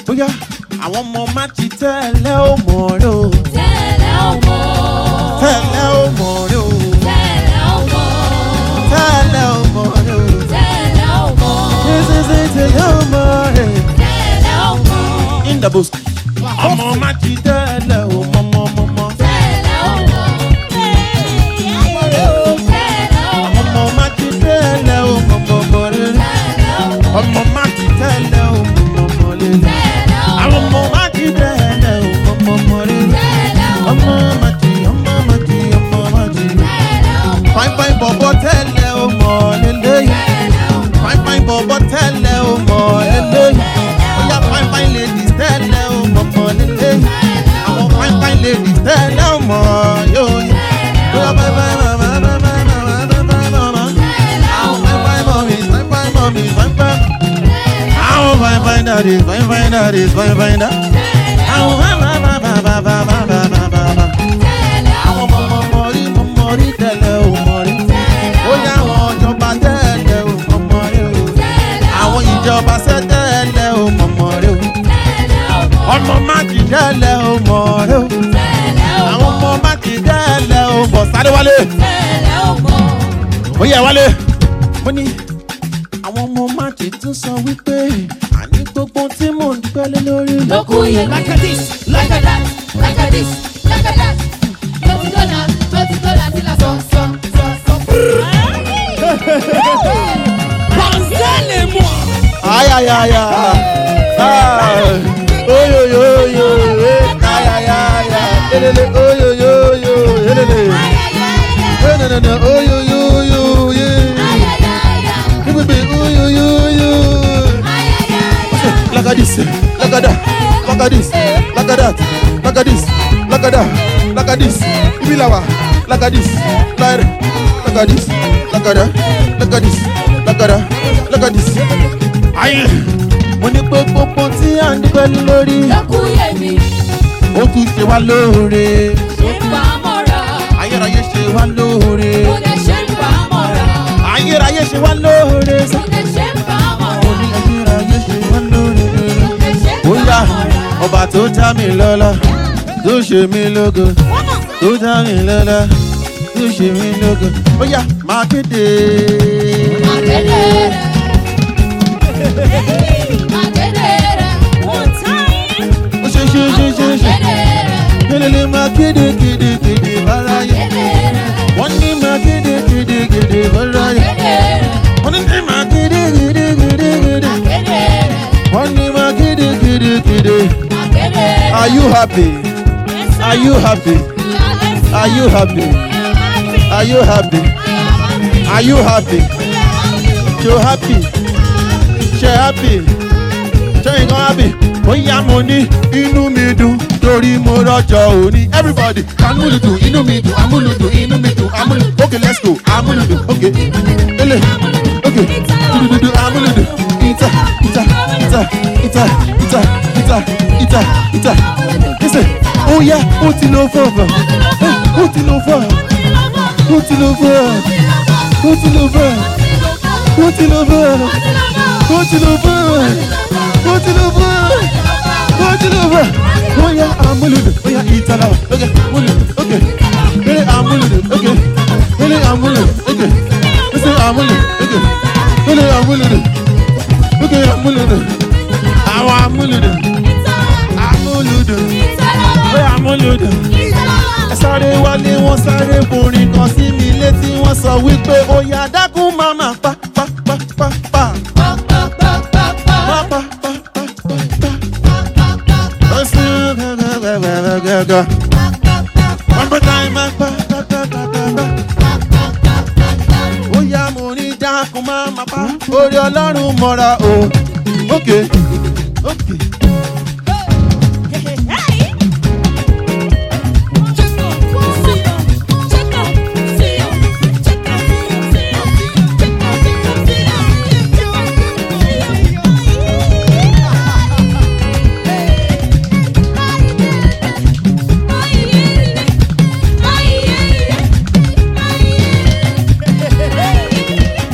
bóyá àwọn ọmọ má ti tẹ́lẹ̀ ó mọ̀ rẹ o. tẹ́lẹ̀ ó mọ̀. tẹ́lẹ̀ ó mọ̀ rẹ o. tẹ́lẹ̀ ó mọ̀. tẹ́lẹ̀ ó mọ̀ rẹ o. tẹ́lẹ̀ ó mọ̀. tẹ́lẹ̀ ó mọ̀ rẹ. tẹ́lẹ̀ ó mọ̀. in the bush. ọmọ má ti tẹ́lẹ̀ ó mọ̀ mọ̀ mọ̀ mọ̀. tẹ́lẹ̀ ó mọ̀. ọmọ má ti tẹ́lẹ̀ ó mọ̀ mọ̀ mọ̀ rẹ. ọmọ má ti tẹ́lẹ̀ ó mọ̀ mọ̀ mọ̀ rẹ. àwọn ọmọ má ti tẹ́lẹ̀ ó mọ̀ mọ̀ mọ̀ rẹ. ọmọ má ti ọmọ má ti ọmọ má ti. fine fine bọ̀bọ̀ tẹ́lẹ̀ ó mọ̀ lélẹ́yìn. fine fine bọ̀bọ̀ tẹ́lẹ̀ ó mọ̀ lélẹ́yìn. bóyá fine fine ladies tẹ́lẹ̀ ó mọ̀ mọ̀ lélẹ́yìn. àwọn fine fine ladies tẹ́lẹ̀ ó mọ̀ yóò yẹ. bóyá fine fine mama mama mama mama mama. àwọn fine fine mommies fine fine mommies fine fine. àwọn fine fine daddies fine fine daddies fine fine daddies. àwọn fine fine mama mama mama mama. àwọn mọ̀mọ́rí tẹ́lẹ̀ ó mọ̀ rí. bóyá àwọn ìjọba tẹ́lẹ̀ ó mọ̀ mọ̀ rí o. àwọn ìjọba tẹ́lẹ̀ ó mọ̀ mọ̀ rí o. ọmọ má ti tẹ́lẹ̀ ó mọ̀ rí o. àwọn ọmọ má ti tẹ́lẹ̀ ó mọ̀ sáré wálé. ó yẹ wálé. ó ní àwọn ọmọ má ti tún sọ wípé àní gbogbo tí mò ń dúpẹ́ lé lórí. lókù yẹn like a this like a that like a this like a that. $20 till I so. Pensez-les-moi. Aïe aïe aïe aïe. Oh yo yo yo. Aïe aïe aïe. Elele oh yo yo yo. Elele. No. Oh yo yo yo. Baby oh yo yo yo. Like a this, like a that, like a this, like a that, like a this, like a that, like a this. Ibilawa, like a this, like a this, like a that, like a this, like a that, like a this. Aye, mo ní gbogbo tí à ń dúpẹ́ lórí. Lókù yẹn mi. Ó tún ṣe wá lóore. Ṣé ń bá mọ́ra? Ayérayé ṣe wá lóore. Mo lè ṣe ń bá mọ́ra. Ayérayé ṣe wá lóore. Mo lè ṣe ń bá mọ́ra. Mo ní ayérayé ṣe wá lóore. Bóyá ọba tó dá mi lọ́lá tó ṣe mí lógo tó dá mi lọ́lá tó ṣe mí lógo. Bóyá máa kéde. Máa kéde rẹ̀. Máa kéde rẹ̀. One time. Ó ṣe. Máa kéde rẹ̀. Kélélé máa kéde báráyé. Wọ́n ní máa kéde báráyé. Wọ́n ní máa kéde. Wọ́n ní máa kéde. Are you happy? Are you happy? Are you happy? Are you happy? Are you happy? You're happy? Ṣé happy? Ṣé nǹkan happy? Bóyá mo ní inú mi dùn torí mo rọ́jọ́ òní. Everybody, amúlùdùn inú mi dùn, amúlùdùn inú mi dùn, amúlùdùn. Okay, let's go. Amúlùdùn, okay. Ele, okay. Dududu, amúlùdùn. Ita. Listen, oh yeah, ó ti lọ fọ́ọ̀fà. Ó ti lọ fọ́ọ̀fà. Oh yeah, amúlùdùn. Oh yeah, ìtàlá. Okay, amúlùdùn. Okay. Ele amúlùdùn. Okay. Ele amúlùdùn. Okay. Listen, amúlùdùn. Okay. Ele amúlùdùn. Okay, amúlùdùn. Àwọn amúlùdùn. Amúlùdùn. Ẹ sáré wálé wọ́n sáré borin kan sí mi létí wọ́n sọ wípé ó yá dákun máma pa. One more time, pa. Ó yá mo ní dákun máma pa. Orí Ọlọ́run mọ́ra o. Okay.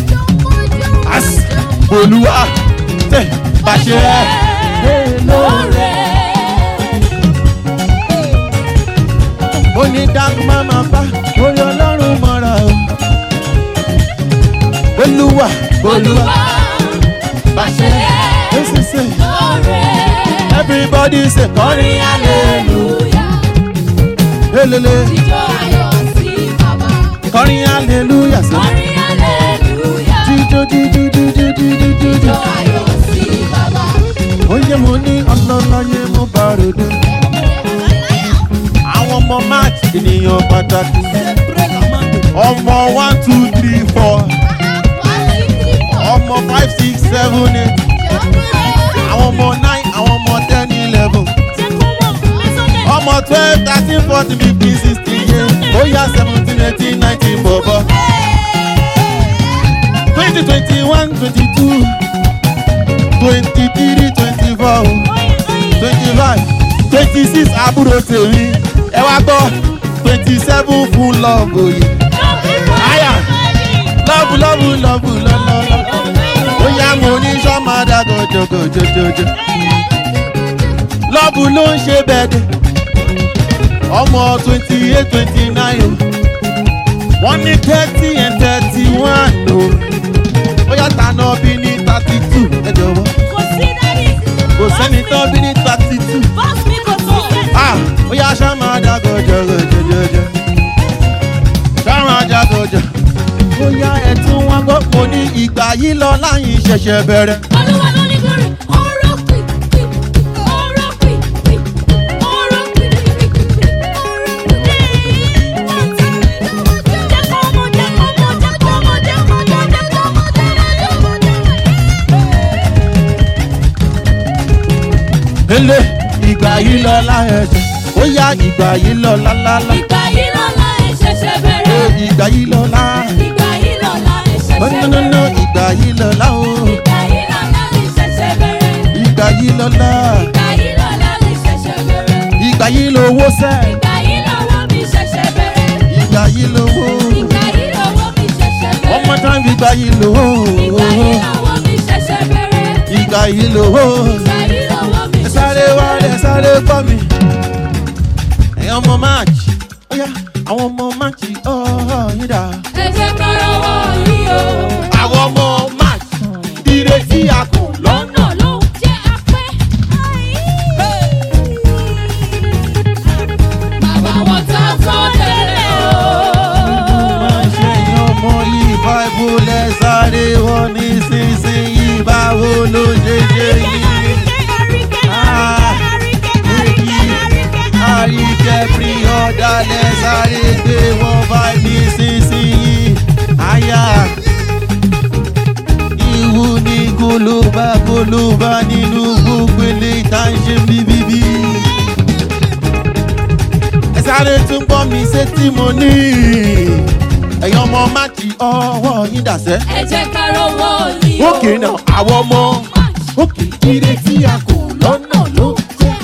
Olúwa tẹ̀ bá ṣe é lórí. Olúwa bá ṣe lóore. Everybody say Orin hallelujah. Helele. Jíjó ayọ̀ sí Baba. Kọrin hallelujah sẹ́. Orin hallelujah. Jíjó Jíjó ayọ̀ sí Baba. Oye mo ní ọlọ́láyé mo bá ròde. Àwọn ọmọ máàkì ènìyàn pàtàkì. Ọmọ 1, 2, 3, 4. Ọmọ 5, 6, 7, 8. Àwọn ọmọ 9, àwọn ọmọ 10, 11. Ọmọ 12, 13, 14, 15, 16 years. Oya 17, 18, 19 bọ̀bọ̀. 20, 21, 22. 23, 24. 25, 26 àbúrò tèmi. Ẹ wá gbọ́ 27 fún love òye. Aya love lọ́lọ́lọ́. Oya mo ní sọ́mọdà gòjògòjòjòjò. Love ló ń ṣe bẹ́ẹ̀dẹ̀. Ọmọ 28, 29 o. Wọ́n ní 30 and 31 o. Oya tànà bí ní 32 ẹ jọ̀wọ́. Kò sẹ́ni tó bí ní 32. Oya sọ́mọdà gòjògòjòjò. Sọ́mọdà gòjò. Oya ẹ̀tún wọn gbọ́ mo ní ìgbà yìí lọ láyìn ṣẹ̀ṣẹ̀ bẹ̀rẹ̀. Olúwa ló ní glory. Ọ̀rọ̀ pìpì. Ọ̀rọ̀ pìpì. Ọ̀rọ̀ pìpì. Ele ìgbà yìí lọ láyẹ̀ṣẹ̀. Oya ìgbà yìí lọ lálálá. Ìgbà yìí lọ́la ẹ̀ ṣẹ̀ṣẹ̀ bẹ̀rẹ̀. Ìgbà yìí lọ lá. Ìgbà yìí lọ́la ẹ̀ ṣẹ̀ṣẹ̀ bẹ̀rẹ̀. No, ìgbà yìí lọ lá o. Ìgbà yìí lọ́la ẹ̀ ṣẹ̀ṣẹ̀ bẹ̀rẹ̀. Ìgbà yìí lọ lá. Ìgbà yìí lọ́la ẹ̀ ṣẹ̀ṣẹ̀ bẹ̀rẹ̀. Ìgbà yìí lọ owó sẹ́. Ìgbà yìí lọ́wọ́ mi ṣẹ̀ṣẹ̀ bẹ̀rẹ̀. Ìgbà yìí lọ owó. Ìgbà yìí lọ́wọ́ mi ṣẹ̀ṣẹ̀ bẹ̀rẹ̀. One more time ìgbà yìí lọ owó. Ìgbà yìí lọ́wọ́ mi ṣẹ̀ṣẹ̀ bẹ̀rẹ̀. Ìgbà yìí lọ owó. Ìgbà yìí lọ́wọ́ mi Ẹ ṣẹ̀ṣẹ̀ sáré wá bẹ̀rẹ̀. ẹ sáré kọ́ mi. Ẹ̀yin ọmọ máàkì. Oya àwọn ọmọ máàkì yín dà. Ẹ jẹ́ ká rọwọ́ yìí o. Àwọn ọmọ máàkì. Ìrètí àkùn lọ́nà. Lọ́nà ló jẹ́ apẹ́. Bàbá wọn tá tán tẹ́lẹ̀ o. Ṣé ọmọ yìí báìbù lẹ sáré wọn nísinsìnyí báwo ló ṣe ṣe yìí? Àríkẹ́ fi ọ̀dà lẹ sáré gbé wọn bá nísinsìnyí. Àyà ìwú ní gólóbá nínú gbogbo ilé ìtànṣe bíbíbí. Ẹ sáré tún gbọ́ mi ṣé tí mo ní. Ẹ̀yin ọmọ máàkì ọwọ́ yín dàsẹ́. Ẹ jẹ́ ká rọwọ́ yìí o. Òkè náà àwọn ọmọ òkè ìrètí àkò lọ́nà ló jẹ́.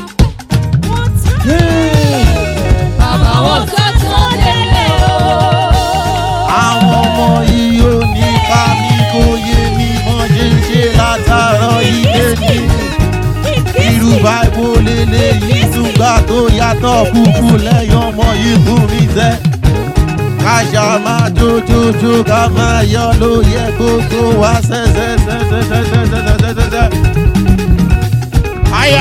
Bàbá wọn tá tán tẹ́lẹ̀ o. Àwọn ọmọ yìí ò ní ká mi kó yé mi mọ́ ṣe ń ṣe látàárọ̀ ilé ní. Irú báìbò lélẹ́yìí túgbà tó yàtọ̀ kúkú lẹ́yìn ọmọ yìí fún mi sẹ́. Káṣá máa jójójó ká máa yọ ló yẹ gbogbo wa sẹ́sẹ́sẹ́sẹ́sẹ́sẹ́sẹ́sẹ́sẹ́. Àyà!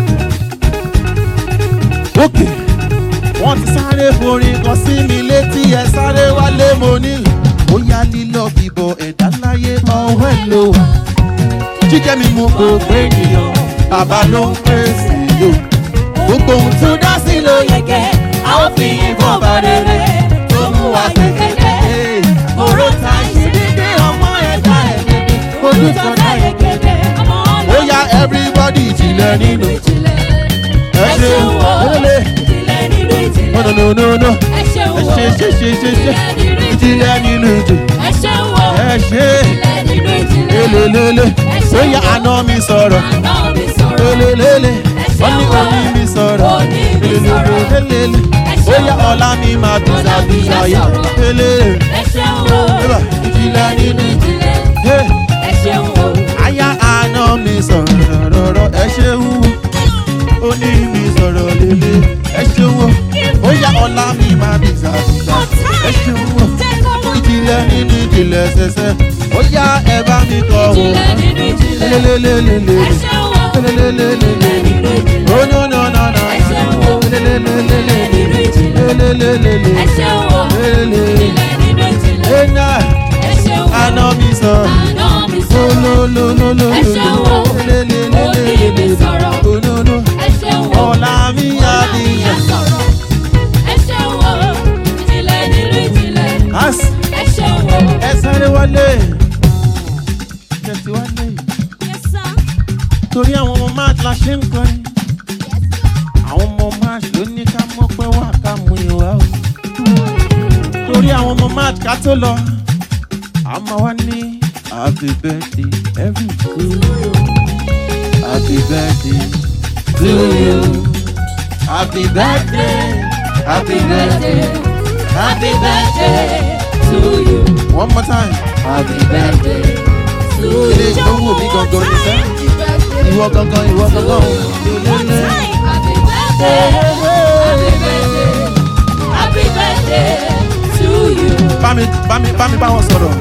Òkè! Wọ́n ti sáré forin kan sí mi létí ẹ sáré wálé mo ní. Ó yá lílọ bíbọ ẹ̀dá láyé ọwọ́ ẹ̀ ló wà. Jíjẹ́ mi mú gbogbo ènìyàn, bàbá ló ń pèsè yò. Gbogbo ohun tó dá sí ló yege, a ó fi ìbọn bá rere tó mú wa kékeré. Oró ta ṣe dédé ọmọ ẹ̀dá ẹ̀ dédé, ojú tó dá yegede. Ó yá everybody ìjìnlẹ̀ nínú. Ẹ ṣeun o, ìjìnlẹ̀ nínú ìjìnlẹ̀. no. Ẹ ṣeun o, Ṣe ìjìnlẹ̀ nínú ìjì. Ẹ ṣeun o, Ẹ ṣe ìjìnlẹ̀ nínú ìjìnlẹ̀. lélelele. Ó yá àná mi sọ̀rọ̀. Àná mi sọ̀rọ̀. Lélelele. Wọ́n ní òní mi sọ̀rọ̀. Òní mi sọ̀rọ̀. Lélelele. Ó yá ọ̀la mi máa bìsà yá. Lélele. Ẹ ṣeun o, Ìjìnlẹ̀ nínú ìjì. ìjìnlẹ̀. Ẹ ṣeun o. Aya àná mi sọ̀rọ̀ rọ̀rọ̀ ẹ ṣeun ó ní mi sọ̀rọ̀ lélẹ̀ ẹ ṣeun ó yá ọ̀la mi máa bìsà ẹ ṣeun ìjìnlẹ̀ nínú ìjìnlẹ̀ ṣẹṣẹ ó yá ẹ bá mi ti kọ̀ ọ́. ìjìnlẹ̀ nínú ìjìnlẹ̀. Lelelelelele. Ẹ ṣeun o. Lelelelelele. Nínú ìjìnlẹ̀. Oh no no no no. Ẹ ṣeun o. Lelelelelele. Nínú ìjìnlẹ̀. Lelelelelele. Ẹ ṣeun o. Lele. Ìjìnlẹ̀ nínú ìjìnlẹ̀. Ena. Ẹ ṣeun o. Àná mi sọ. Àná mi Oh sọ̀rọ̀. no no no no. Ẹ ṣeun o. Òní mi sọ̀rọ̀. Oh no no. Ẹ ṣeun o. Ọ̀la mi Ọlá mi àdìyẹ. á sọ̀rọ̀. Ẹ ṣeun o. Ìjìnlẹ̀ nínú ìjìnlẹ̀. As Ẹ ṣeun o. ẹ sáré wálé. Ẹ ti wálé. Yes, sir. Torí àwọn ọmọ máàt la ṣe ń kọrin. Àwọn ọmọ máàt ló ní ká mọ̀ pé wà ká mú ìwà o. Torí àwọn ọmọ máàt ká tó lọ. A máa wá ní happy birthday every day. Happy birthday to you. Happy birthday. Happy birthday. Happy birthday to you. One more time. Happy birthday to you. Ilé ìdánwò mi gangan ní sẹ́. Ìwọ gangan, ìwọ gangan. Happy birthday. Happy birthday. Happy birthday to you. Bá mi bá wọn sọ̀rọ̀.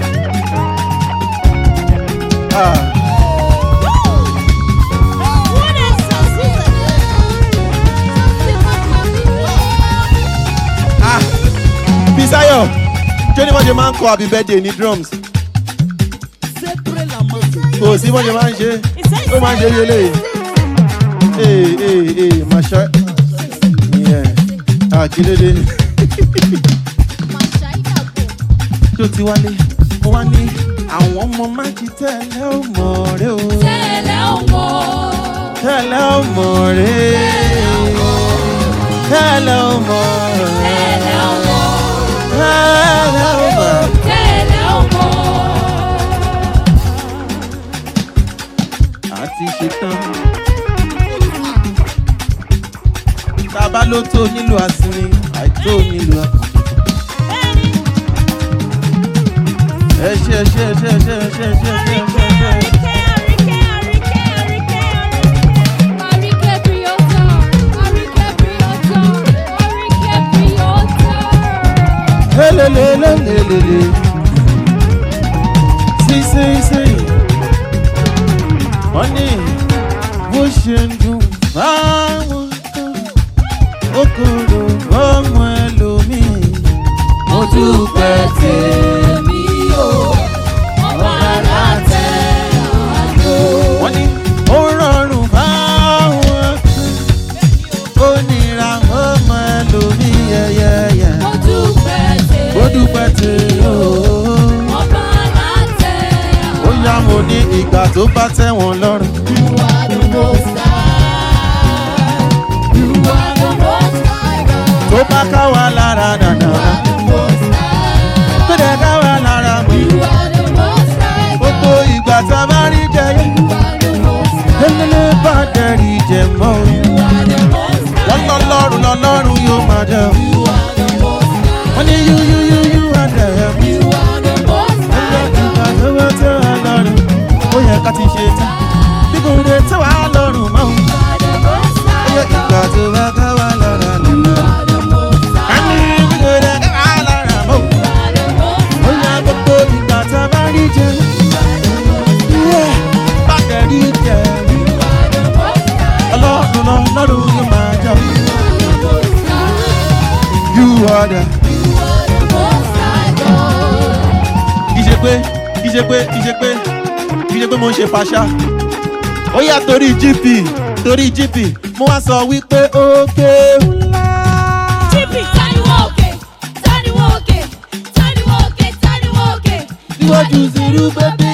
Bisayo, ṣé ni wọ́n ṣe máa ń kọ happy birthday ní drums? Kò sí wọ́n ṣe máa ń ṣe, ó máa ń ṣe yẹlé. Màṣá ìyẹn àkílédé. Tó ti wálé, mo wá ní àwọn ọmọ máàkì tẹ̀lé ọmọ rẹ o. Tẹ̀lé ọmọ. Tẹ̀lé ọmọ rẹ. Tẹ̀lé ọmọ rẹ. Tẹ̀lé ọmọ. Tẹ̀lé ọmọ. Tẹ̀lé ọmọ. Àti ṣetán. Tábà ló tó nílò àsinmi, àìtó nílò àkànṣe. Ẹ ṣe. Àríkẹ́ Priota. Àríkẹ́ Priota. Àríkẹ́ Priota. Lelelelelele. Sí. Wọ́n ní bó ṣe ń dùn báwọn kan, ó kúrò ọmọ ẹlòmíì. Mo dúpẹ́ tèmi o. Ọba alátẹ àjò. Wọ́n ní ó rọrùn báwọn kan, ó nira ọmọ ẹlòmíì yẹ́yẹ́yẹ́. Mo dúpẹ́ tèmi. Ó dúpẹ́ tèmi o. Ọba alátẹ Ó yá mo ní ìgbà tó bá tẹ́ wọn lọ́rùn. You are the most high. You are the most high God. Tó bá ká wa lára dàda. You are the most high. Tó dẹ̀ ká wa lára mú. You are the most high God. Gbogbo ìgbà tá a bá rí jẹ yẹn. You are the most high. Lélẹ́lẹ́ bá dẹ̀rí jẹ mọ́. You are the most high. Wọ́n lọ́lọ́run yóò máa jẹ. You are the most high. Wọ́n ní yú àdẹ̀ ẹ̀ mú. You are the most high Ìgbà God. tó bá tẹ́ wa lọ́rùn. Ó yẹ ká ti ṣe tán. Bí kò dé tẹ́ wa lọ́rùn mọ́. You are the most Ó yẹ high ìgbà God. tó bá ká wa lára You lọ́rùn. are the most A ní high. bí kò dé ká wa lára mọ́. You are the most Ó yẹ gbogbo ìgbà tá a bá rí jẹ. Bá dẹ̀rí jẹ. Ọlọ́run yóò máa jẹ. You are the. Kì í ṣe pé mo ń ṣe fàṣà. Ó yà torí GP mo wá sọ wípé ókè ńlá. Níwájú zero bébí